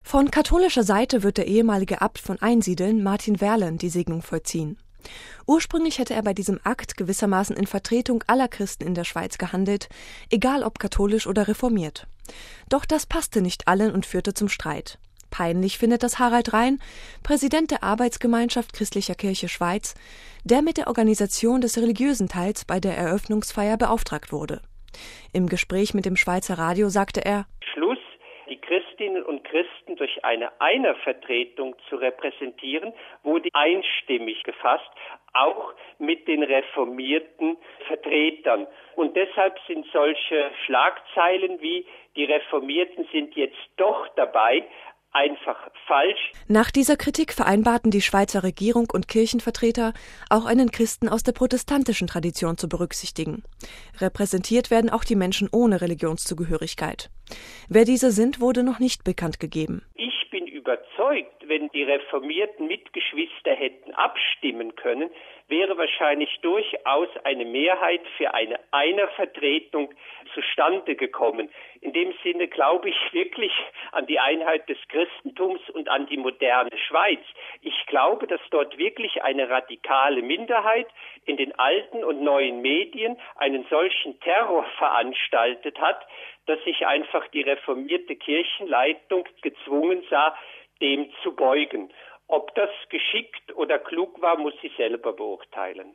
Von katholischer Seite wird der ehemalige Abt von Einsiedeln, Martin Verlen, die Segnung vollziehen. Ursprünglich hätte er bei diesem Akt gewissermaßen in Vertretung aller Christen in der Schweiz gehandelt, egal ob katholisch oder reformiert. Doch das passte nicht allen und führte zum Streit. Peinlich findet das Harald Rein, Präsident der Arbeitsgemeinschaft Christlicher Kirche Schweiz, der mit der Organisation des religiösen Teils bei der Eröffnungsfeier beauftragt wurde. Im Gespräch mit dem Schweizer Radio sagte er: Schluss, die Christinnen und Christen durch eine Einervertretung zu repräsentieren, wurde einstimmig gefasst, auch mit den reformierten Vertretern. Und deshalb sind solche Schlagzeilen wie „Die Reformierten sind jetzt doch dabei" einfach falsch. Nach dieser Kritik vereinbarten die Schweizer Regierung und Kirchenvertreter, auch einen Christen aus der protestantischen Tradition zu berücksichtigen. Repräsentiert werden auch die Menschen ohne Religionszugehörigkeit. Wer diese sind, wurde noch nicht bekannt gegeben. Ich bin überzeugt, wenn die reformierten Mitgeschwister hätten abstimmen können, wäre wahrscheinlich durchaus eine Mehrheit für eine Einervertretung zustande gekommen. In dem Sinne glaube ich wirklich an die Einheit des Christentums und an die moderne Schweiz. Ich glaube, dass dort wirklich eine radikale Minderheit in den alten und neuen Medien einen solchen Terror veranstaltet hat, dass sich einfach die reformierte Kirchenleitung gezwungen sah, dem zu beugen. Ob das geschickt oder klug war, muss sie selber beurteilen.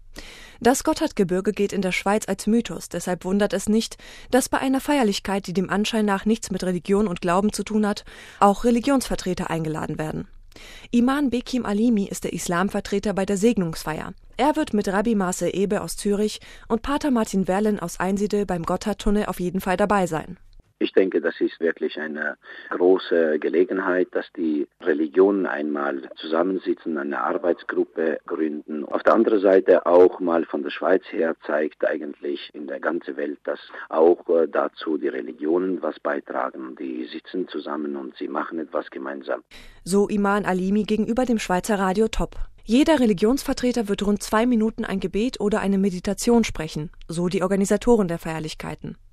Das Gotthardgebirge geht in der Schweiz als Mythos, deshalb wundert es nicht, dass bei einer Feierlichkeit, die dem Anschein nach nichts mit Religion und Glauben zu tun hat, auch Religionsvertreter eingeladen werden. Imam Bekim Alimi ist der Islamvertreter bei der Segnungsfeier. Er wird mit Rabbi Marcel Ebe aus Zürich und Pater Martin Verlen aus Einsiedel beim Gotthardtunnel auf jeden Fall dabei sein. Ich denke, das ist wirklich eine große Gelegenheit, dass die Religionen einmal zusammensitzen, eine Arbeitsgruppe gründen. Auf der anderen Seite auch mal von der Schweiz her zeigt eigentlich in der ganzen Welt, dass auch dazu die Religionen was beitragen. Die sitzen zusammen und sie machen etwas gemeinsam. So Imam Alimi gegenüber dem Schweizer Radio Top. Jeder Religionsvertreter wird rund 2 Minuten ein Gebet oder eine Meditation sprechen, so die Organisatoren der Feierlichkeiten.